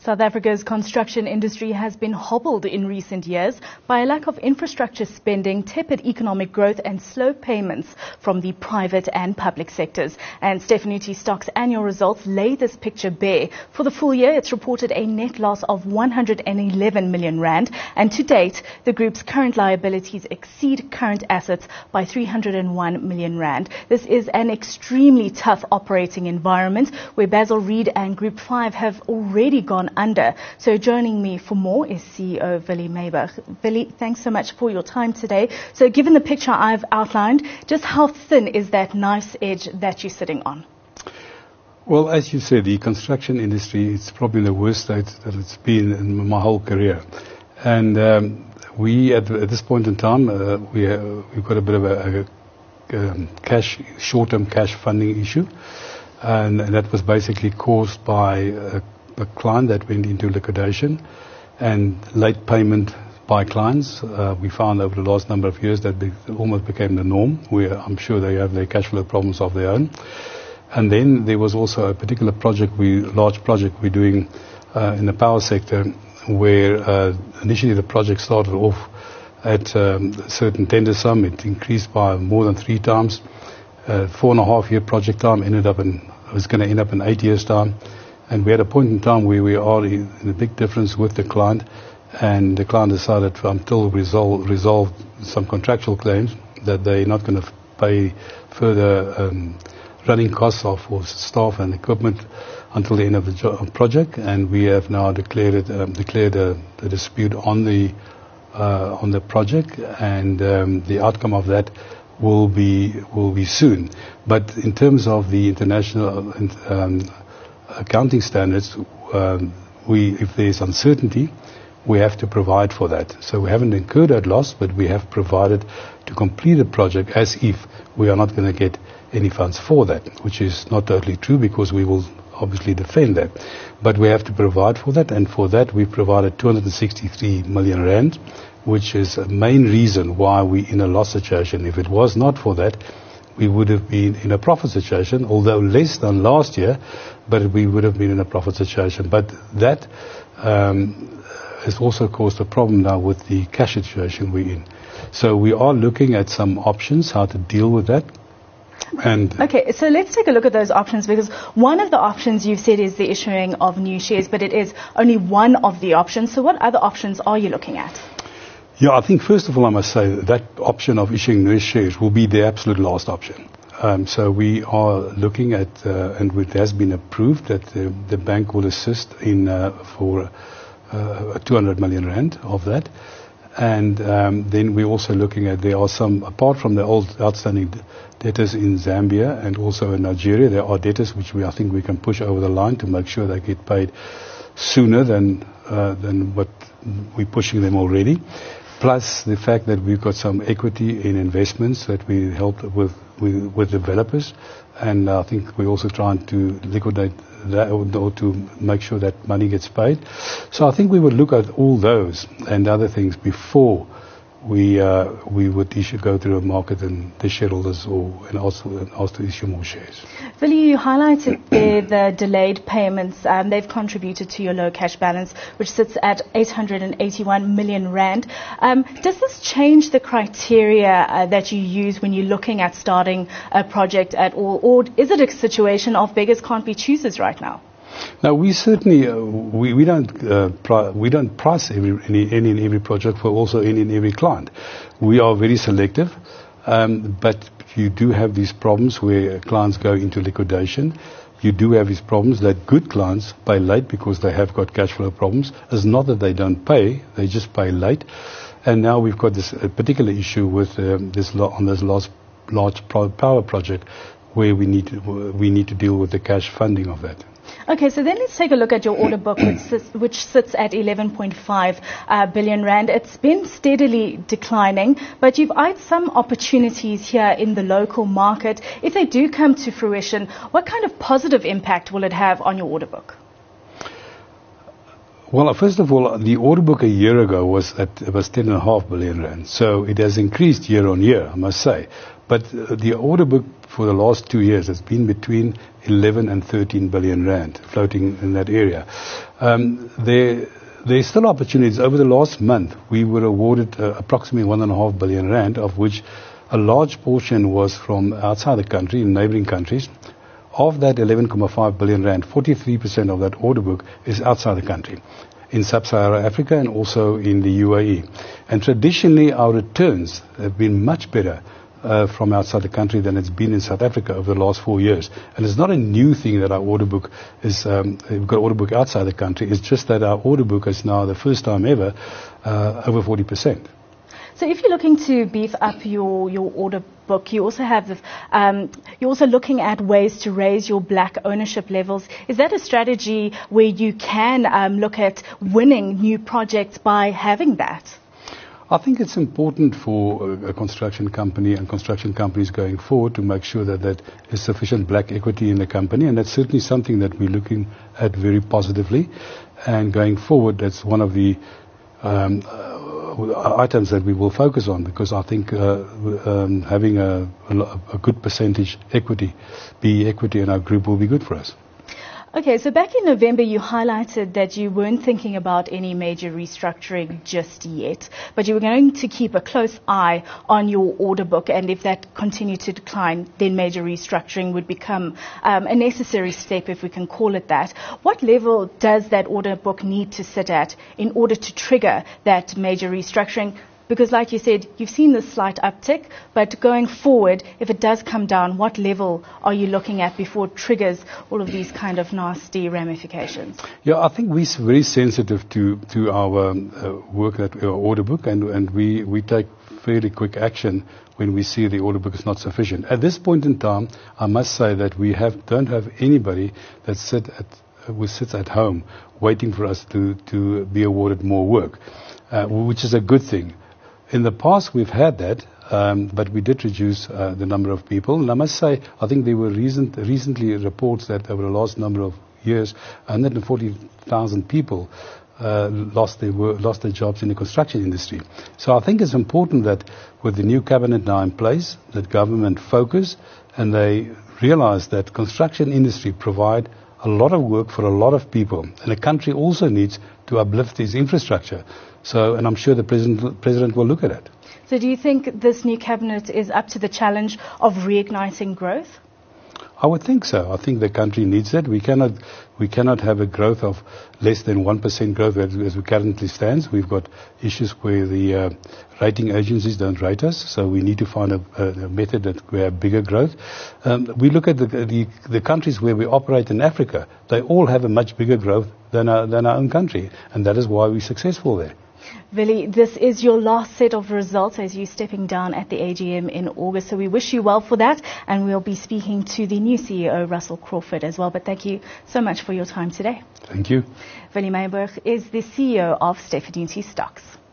South Africa's construction industry has been hobbled in recent years by a lack of infrastructure spending, tepid economic growth and slow payments from the private and public sectors. And Stefanuti Stock's annual results lay this picture bare. For the full year, it's reported a net loss of 111 million rand. And to date, the group's current liabilities exceed current assets by 301 million rand. This is an extremely tough operating environment where Basil Reid and Group 5 have already gone under. So joining me for more is CEO Willie Meiburg. Willie, thanks so much for your time today. So given the picture I've outlined, just how thin is that nice edge that you're sitting on? Well, as you said, the construction industry is probably in the worst state that it's been in my whole career. And we, at this point in time, we've got a bit of a short-term cash funding issue. And that was basically caused by a client that went into liquidation and late payment by clients. We found over the last number of years that almost became the norm. I'm sure they have their cash flow problems of their own. And then there was also a particular large project we're doing in the power sector where initially the project started off at a certain tender sum. It increased by more than 3 times. 4.5-year project time was going to end up in 8 years' time. And we had a point in time where we are in a big difference with the client. And the client decided until we resolve some contractual claims that they're not going to pay further running costs for staff and equipment until the end of the project. And we have now declared a dispute on the project, and the outcome of that will be soon. But in terms of the international accounting standards, if there's uncertainty, we have to provide for that. So we haven't incurred that loss, but we have provided to complete a project as if we are not going to get any funds for that, which is not totally true because we will obviously defend that. But we have to provide for that, and for that we've provided 263 million rand, which is a main reason why we're in a loss situation. If it was not for that, we would have been in a profit situation, although less than last year, but we would have been in a profit situation. But that has also caused a problem now with the cash situation we're in. So we are looking at some options, how to deal with that. Okay, so let's take a look at those options, because one of the options you've said is the issuing of new shares, but it is only one of the options. So what other options are you looking at? Yeah, I think first of all I must say that option of issuing new shares will be the absolute last option. So we are looking at, and it has been approved, that the bank will assist in for 200 million rand of that. And then we're also looking at, there are some, apart from the old outstanding debtors in Zambia and also in Nigeria, there are debtors which I think we can push over the line to make sure they get paid sooner than what we're pushing them already. Plus the fact that we've got some equity in investments that we helped with developers. And I think we're also trying to liquidate that or to make sure that money gets paid. So I think we would look at all those and other things before we would go through a market and the shareholders and ask to issue more shares. Willie, you highlighted there the delayed payments. They've contributed to your low cash balance, which sits at 881 million rand. Does this change the criteria that you use when you're looking at starting a project at all, or is it a situation of beggars can't be choosers right now? Now we certainly we don't price any and every project for also any and every client. We are very selective, but you do have these problems where clients go into liquidation. You do have these problems that good clients pay late because they have got cash flow problems. It's not that they don't pay; they just pay late. And now we've got this particular issue with this large power project where we need to deal with the cash funding of that. Okay, so then let's take a look at your order book, which sits at 11.5 billion rand. It's been steadily declining, but you've eyed some opportunities here in the local market. If they do come to fruition, what kind of positive impact will it have on your order book? Well, first of all, the order book a year ago was 10.5 billion rand, so it has increased year on year, I must say. But the order book for the last 2 years has been between 11 and 13 billion rand, floating in that area. There's still opportunities. Over the last month, we were awarded approximately 1.5 billion rand, of which a large portion was from outside the country, in neighboring countries. Of that 11.5 billion rand, 43% of that order book is outside the country, in sub-Saharan Africa and also in the UAE. And traditionally, our returns have been much better from outside the country than it's been in South Africa over the last 4 years. And it's not a new thing that our order book is, we've got order book outside the country. It's just that our order book is now, the first time ever, over 40%. So if you're looking to beef up your order book, you also have you're also looking at ways to raise your black ownership levels. Is that a strategy where you can look at winning new projects by having that? I think it's important for a construction company and construction companies going forward to make sure that there is sufficient black equity in the company, and that's certainly something that we're looking at very positively. And going forward, that's one of the items that we will focus on, because I think having a good percentage equity, BE equity in our group will be good for us. Okay, so back in November, you highlighted that you weren't thinking about any major restructuring just yet, but you were going to keep a close eye on your order book, and if that continued to decline, then major restructuring would become a necessary step, if we can call it that. What level does that order book need to sit at in order to trigger that major restructuring? Because like you said, you've seen this slight uptick, but going forward, if it does come down, what level are you looking at before it triggers all of these kind of nasty ramifications? Yeah, I think we're very sensitive to our work, our order book, and we take fairly quick action when we see the order book is not sufficient. At this point in time, I must say that we don't have anybody that sits at home waiting for us to be awarded more work, which is a good thing. In the past, we've had that, but we did reduce the number of people. And I must say, I think there were recently reports that over the last number of years, 140,000 people lost their jobs in the construction industry. So I think it's important that with the new cabinet now in place, that government focus and they realize that construction industry provide a lot of work for a lot of people. And the country also needs to uplift its infrastructure. So, and I'm sure the president will look at it. So do you think this new cabinet is up to the challenge of reigniting growth? I would think so. I think the country needs it. We cannot have a growth of less than 1% growth as we currently stands. We've got issues where the rating agencies don't rate us, so we need to find a method that we have bigger growth. We look at the countries where we operate in Africa. They all have a much bigger growth than our own country, and that is why we're successful there. Willie, this is your last set of results as you're stepping down at the AGM in August. So we wish you well for that. And we'll be speaking to the new CEO, Russell Crawford, as well. But thank you so much for your time today. Thank you. Willie Meiburg is the CEO of Stefaniti Stocks.